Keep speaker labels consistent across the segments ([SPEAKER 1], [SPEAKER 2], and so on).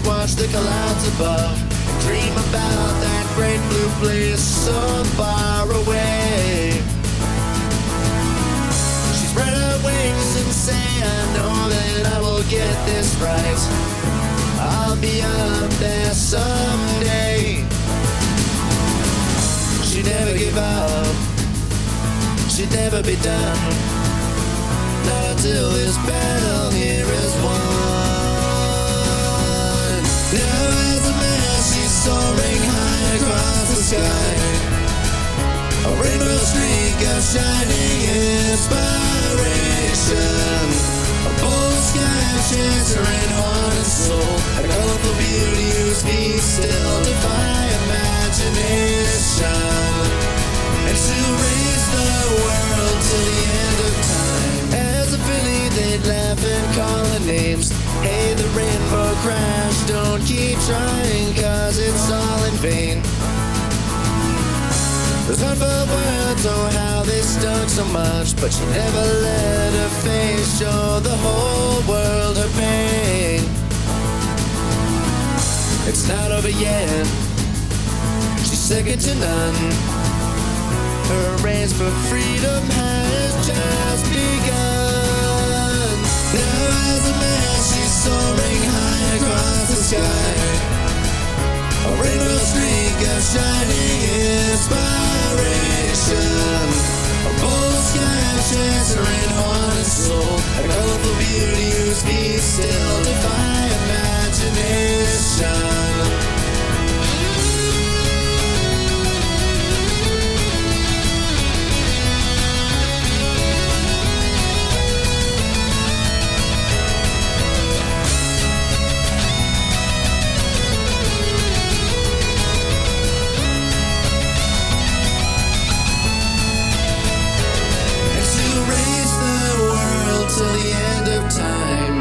[SPEAKER 1] watch the clouds above, and dream about that great blue place so far away. She spread her wings and say, I know that I will get this right. I'll be up there someday. She never gave up, she'd never be done, not until this battle here is won. Now as a man she's soaring high across the sky, a rainbow streak of shining inspiration, a bold sky chancering heart and soul, a colorful beauty whose feet still defy imagination, and to raise the world to the end of time. As a Philly they'd laugh and call her names. Hey, the rainbow crash, don't keep trying, cause it's all in vain. Those hurtful words, oh how they stung so much, but she never let her face show the whole world her pain. It's not over yet, she's second to none. Her reigns for freedom has just begun. Now as a man she's soaring high across the sky, a rainbow streak of shining inspiration, a bold sky chancering heart and soul, a colorful beauty whose feet still defy imagination. Till the end of time.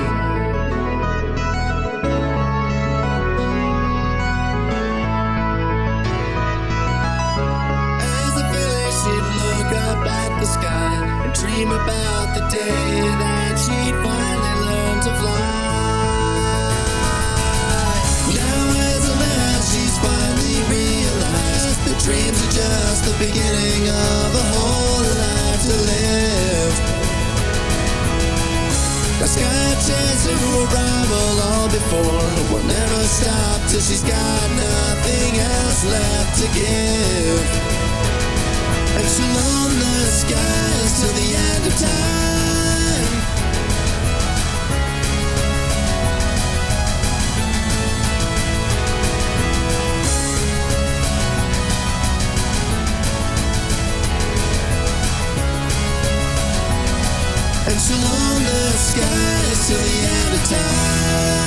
[SPEAKER 1] As a village she'd look up at the sky and dream about the day that she'd finally learn to fly. Now as a man she's finally realized that dreams are just the beginning of a whole life to live. The sky chaser who rival all before will never stop till she's got nothing else left to give. And she'll own the skies till the end of time. And she'll own the skies till the end of time.